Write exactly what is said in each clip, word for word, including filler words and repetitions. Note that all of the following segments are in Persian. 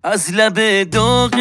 از لب داغت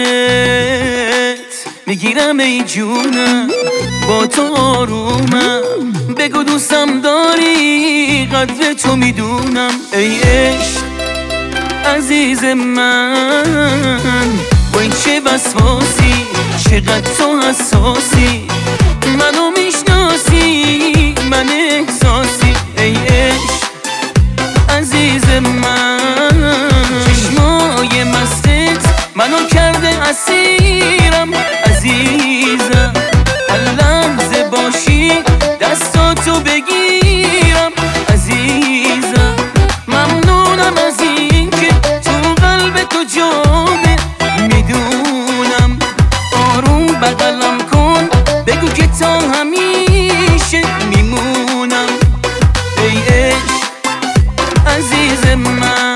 میگیرم ای جونم، با تو آرومم. بگو دوستم داری، قدر تو میدونم. ای عشق عزیز من، با این چه وسواسی، چقدر تو حساسی، منو میشناسی، من احساسی. ای عشق عزیز من، چشمای مستت منو کرده اسیرم. عزیزم هر لحظه باشی دستاتو بگیرم. عزیزم ممنونم از این که تو قلب تو جامه، میدونم. آروم بغلم کن، بگو که تا همیشه میمونم. ای عشق عزیز من،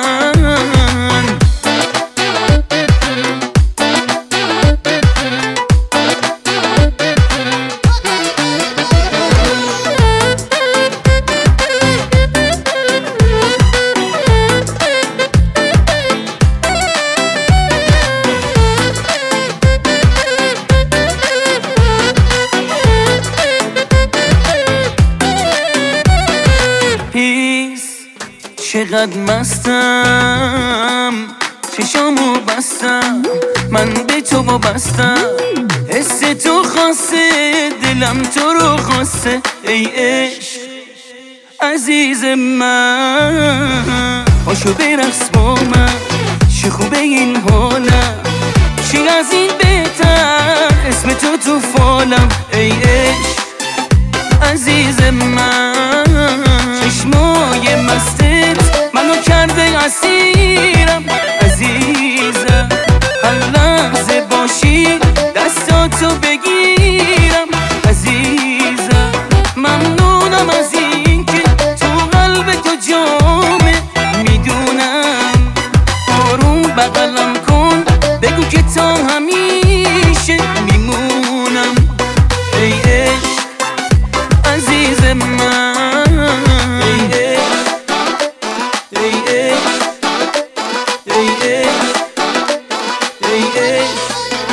چقدر مستم، چشامو بستم، من به تو وابستم. حس تو خاصه، دلم تو رو خواسته. ای عشق عزیز من، پاشو برقص با من، چه خوبه این حالم، چی از این بهتر، اسم تو تو فالم. ای عشق عزیز من، چشمای مستت منو کرده اسیرم. عزیزم هر لحظه باشی دستاتو بگیرم. عزیزم ممنونم از این که تو قلب تو جامه، میدونم. آروم بغلم کن، بگو که تا همیشه میمونم. ای عشق عزیز من، ای عشق ای عشق ای عشق ای عشق.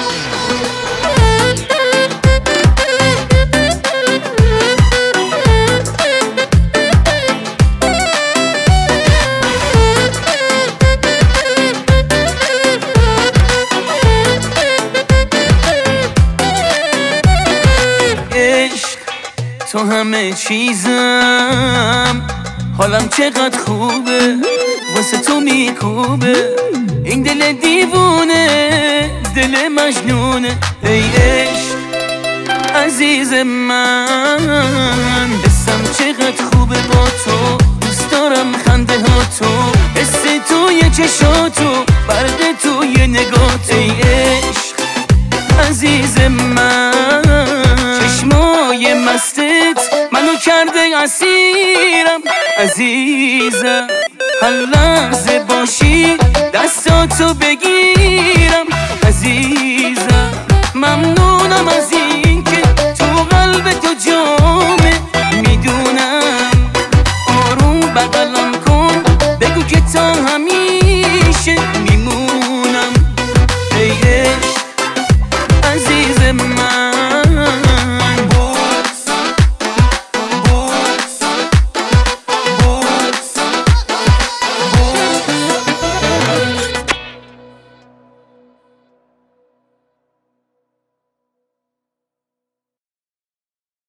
تو همه چیزم، حالم چقدر خوبه، واسه تو میکوبه. این دل دیوونه، دل مجنونه. ای عشق عزیز من، حسم چقدر خوبه با تو، دوست دارم خنده ها تو، حس توی چشاتو، برق توی نگات. ای عشق عزیز من، چشمای مستت منو کرده اسیرم. عزیزم هر لحظه باشی دستاتو بگیر.